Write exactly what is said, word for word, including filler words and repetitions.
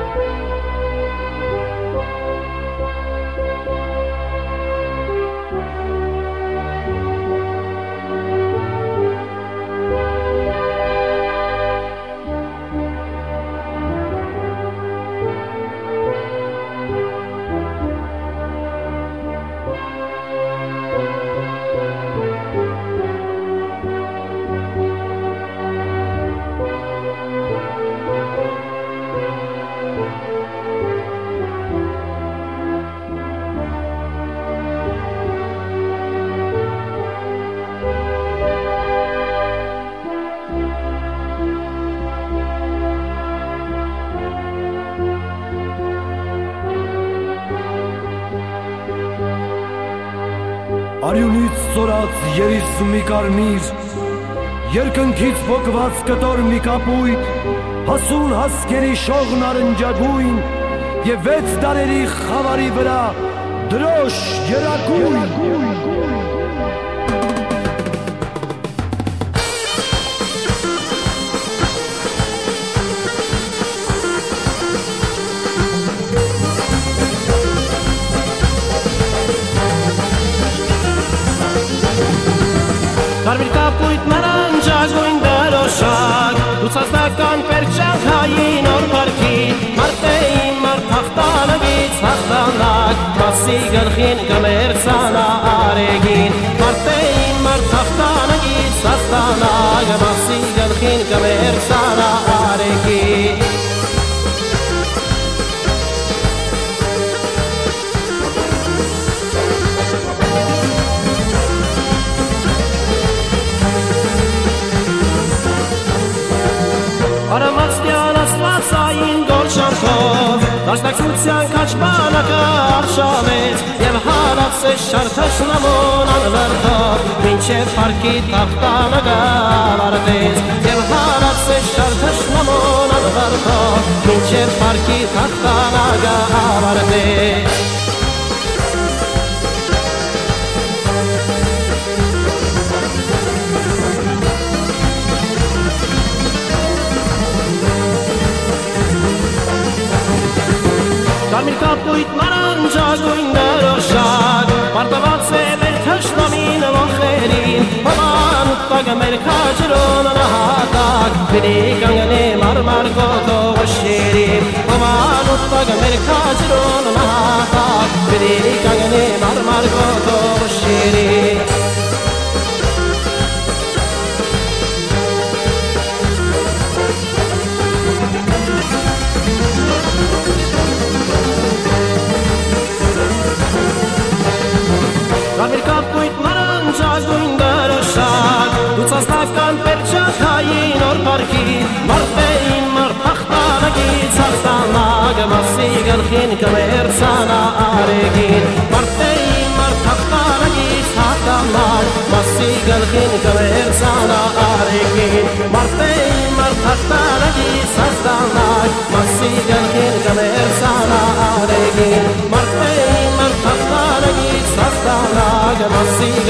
Արյունից ծորած երիս մի կարմիր, երկնքից պոկված կտոր մի կապույտ, հասուն հասկերի շողն արնջագույն և վեց դարերի խավարի վրա դրոշ երագույն։ Կարմիր կապույտ նարնջագույն դրոշակ, լուսածնական պերճախային օր պարքի, մարդեին մարդ հաղթանակից հաղթանակ, մասի գլխին կմերցանա արեգին, մարդեին մարդ հաղթանակից հաղթանակ, մասի գլխին կմերցանա արեգին։ Արամացտյան աստվածային գորշանքով դաշնակցության կաչմանակը արշավեց և հարացեց շարթաշնամոն անվրդով մինչև պարքի թաղթանակը ավարտեց և հարացեց շարթաշնամոն անվրդով մինչև պարքի թաղթանակը ավարտեց։ Կարմիր կապույտ նարնջագույն դրոշակ, պարտավածել է թշնամին ոխերին, հոման ուտագը մեր քաջրոն նահատակ, բինի կանգնի մարմար գոտով շիրին, հոման ուտագը մեր քաջրոն նահատակ, բինի կանգնի մարմար գոտով շիրին։ Կարմիր կապույտ նարնջագույն դրոշակ, լուսածնական պերճախային օր պարքի, մարդեին մարդ հաղթանակից հաղթանակ, մասի գլխին կմերցանա արեգին, մարդեին մարդ հաղթանակից հաղթանակ, մասի գլխին կմերցանա արեգին, մարդեին մարդ հաղթանակից հաղթանակ, մասի գլխին կմերցանա արեգին, մարդեին մարդ հաղթանակից հաղթանակ, մասի